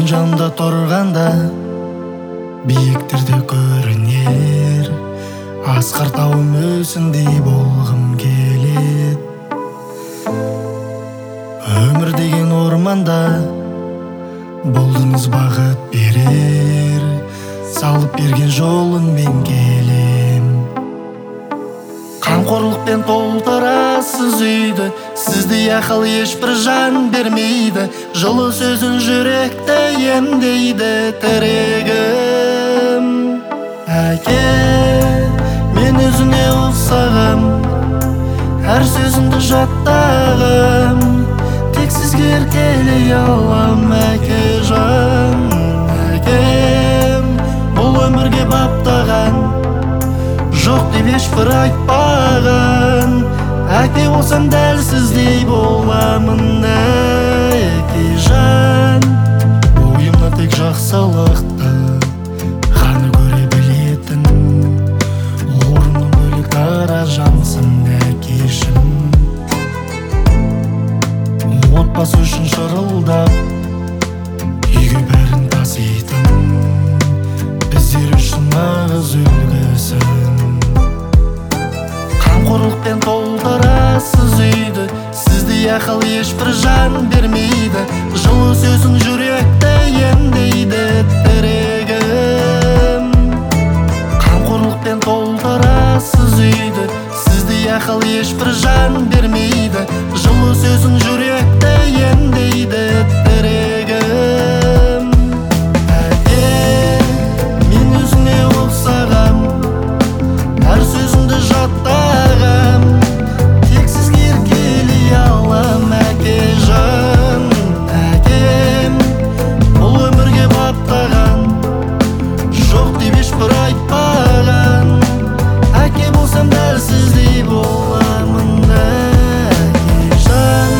жанымда тұрғанда биіктерде көрінер асқар тауым өзіңдей болғым келет. Өмір деген орманда болдыңыз бағыт берер, салып берген жолын мен келем. Қамқорлықпен толтырасыз үйді, сіздей ақыл ешбір жан бермейді. Жылы сөзін жүректі емдейді тірегім. Әке, мен өзіңе ұқсағам, әр сөзіңді жаттағым. Тек сізге еркелей алам әкежан. Әкем, бұл өмірге баптаған, жоқ деп ешбір айтпаған. Әке болсам дәл сіздей боламын әкежан. Бойымда тек жақсылықты ғана көре білетін, орны бөлек дара жансың әкешім. Отбасы үшін шырылдап үйге бәрін таситын, біздер үшін нағыз үлгісің. Қамқорлықпен толтырасыз үйді, сіздей ақыл ешбір жан бермейді. Жылы сөзің жүректі емдейді тірегім. Қамқорлықпен толтырасыз үйді, сіздей ақыл ешбір жан бермейді. Жылы сөзің жүректі емдейді тірегім. Әке, мен өзіңе ұқсағам, әр сөзіңді жаттағам. Тек сізге еркелей алам әкежан. Әкем, бұл өмірге баптаған, жоқ деп ешбір айтпаған. Әке болсам дәл сіздей боламын әкежан.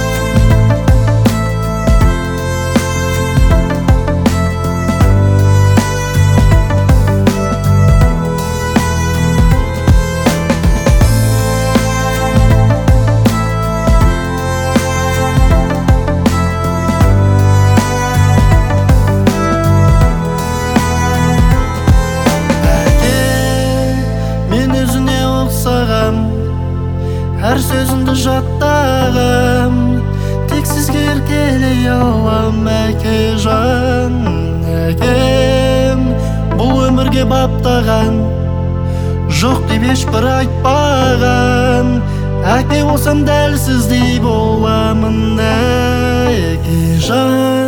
Әр сөзіңді жаттағым, тек сізге еркелей алам әкежан. Әкем, бұл өмірге баптаған, жоқ деп ешбір айтпаған. Әке болсам дәл сіздей боламын әкежан.